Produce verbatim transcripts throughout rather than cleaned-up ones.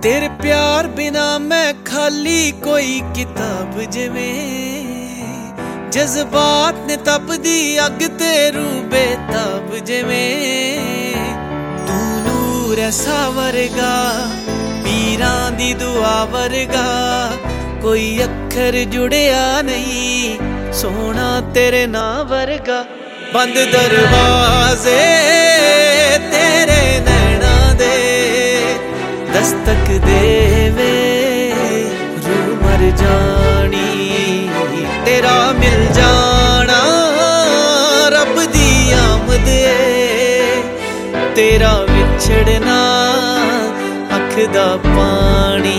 तेरे प्यार बिना मैं खाली कोई किताब जिवें जज्बात ने तपदी अग ते रू बेताब जिवें तू नूर ऐसा वर्गा पीरां दी दुआ वर्गा कोई अखर जुड़िया नहीं सोना तेरे ना वर्गा बंद दरवाजे तेरे नैना दे दस्तक देवे रू मर जानी तेरा मिल जाना रब दी आमद तेरा विछड़ना अख दा पानी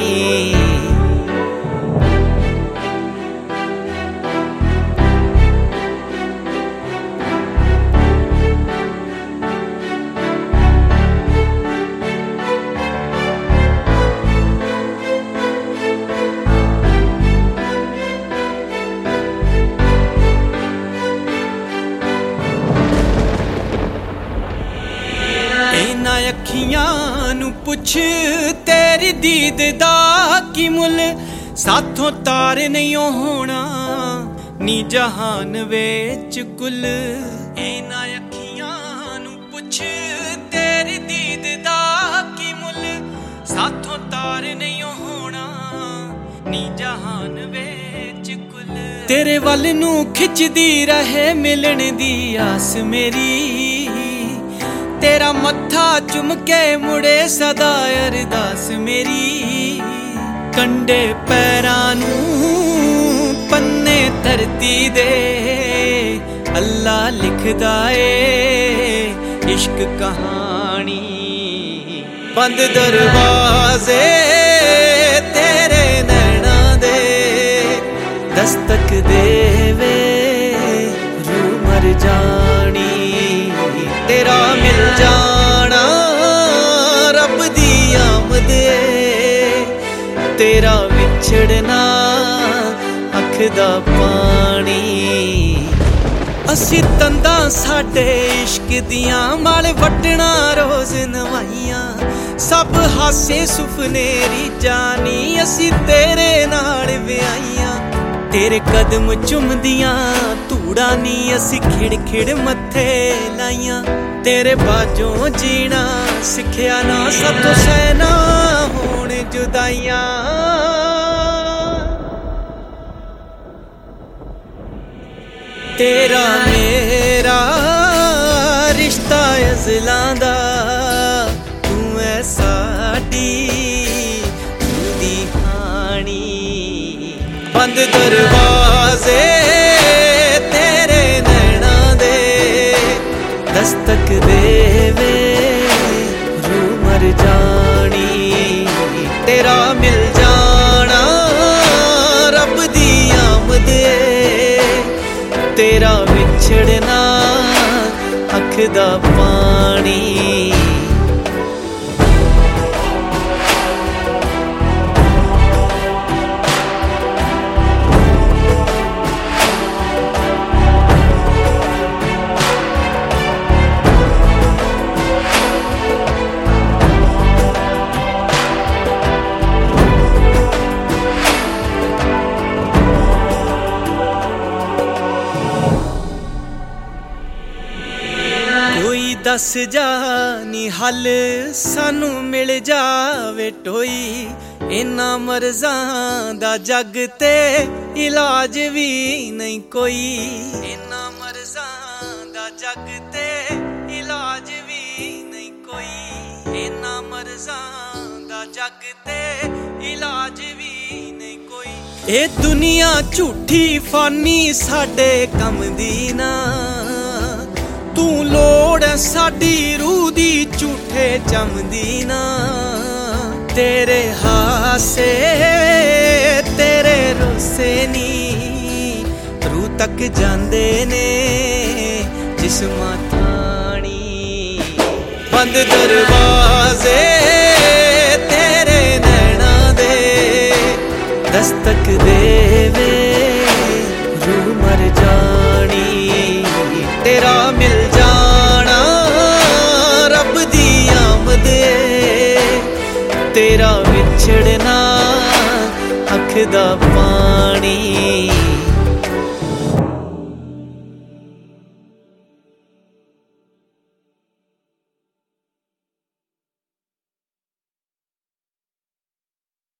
अखियां नू पुछ तेरी दीद दा की मुल साथों तार नहीं होना नी जहान वेच कुल इना अखियां नू पुछ तेरी दीद दा की मुल साथों तार नहीं होना नी जहान वेच कुल तेरे वल नू खिचदी रहे मिलण दी आस मेरी तेरा मत्था चुम के मुड़े सदा अरदास मेरी कंडे पैरां नू पन्ने धरती दे अल्लाह लिखदा ए इश्क कहानी बंद दरवाजे तेरे नैना दे दस्तक देवे रू मर जानी तेरा मिल जाना रब दी आमद तेरा विछड़ना अख दा पानी असी तंदा साडे इश्क दियां माल वटना रोज नवाइयां सब हासे सुफने जानी असी तेरे नाल व्याइयां तेरे कदम चुमदियां धूड़ा नी असी खिड़ खिड़ मत्थे लाइयां तेरे बाजों जीना सिखिया ना सब तो सहना होण जुदाइयां तेरा मेरा रिश्ता अज़लां दा तू ऐ साडी दी हानी बंद दरवाजे तेरे नैना दे दस्तक देवे रू मर जानी तेरा मिल जाना रब दी आमद तेरा विछड़ना अख दा पानी दस जानी हल सानू मिल जावे टोई इन्ना मर्ज़ां दा जग ते इलाज भी नहीं कोई इन्ना मर्ज़ां दा जग ते इलाज भी नहीं कोई इन्ना मर्ज़ां दा जग ते इलाज भी नहीं कोई ए दुनिया झूठी फानी साडे कम दी ना तू लोड़ साडी रूह दी झूठे जमदी ना तेरे हासे तेरे रोसे नी रूह तक जांदे ने जिस्मां थानी बंद दरवाजे तेरे नैना दे दस्तक देवे रूह मर जानी तेरा मिल जाना रब दी आमद तेरा विच ਦਾ ਪਾਣੀ।